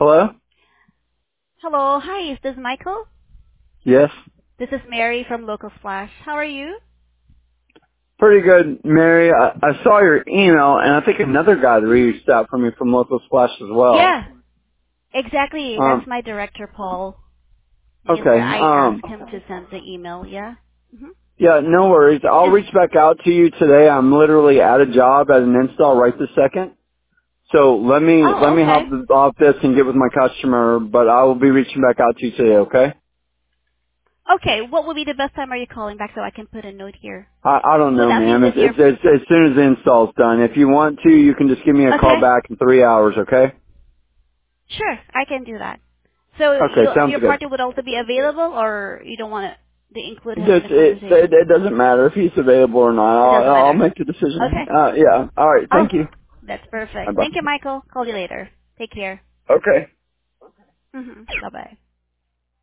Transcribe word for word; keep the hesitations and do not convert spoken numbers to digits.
Hello? Hello. Hi, is this Michael? Yes. This is Mary from Local Splash. How are you? Pretty good, Mary. I, I saw your email, and I think another guy hmm reached out for me from Local Splash as well. Yeah, exactly. That's Um, my director, Paul. Yes, sir. okay. I Um, asked him to send the email. Yeah. hmm yeah, no worries. I'll Just reach back out to you today. I'm literally at a job at an install right this second. So let me let oh, me hop okay. off this and get with my customer, but I will be reaching back out to you today, okay? Okay. What would be the best time are you calling back so I can put a note here? I, I don't Would know, that be ma'am. with It's, your? it's, it's as soon as the install's done. If you want to, you can just give me a call Okay. back in three hours, okay? Sure, I can do that. So Okay, your sounds your good. party would also be available, or you don't want to include him in Just the it, it, conversation? it doesn't matter if he's available or not. It I'll, doesn't I'll matter. make the decision. Okay. Uh, yeah. All right. Oh, Thank you. that's Bye perfect. bye. Thank you, Michael. Call you later. Take care. Okay. hmm Bye bye.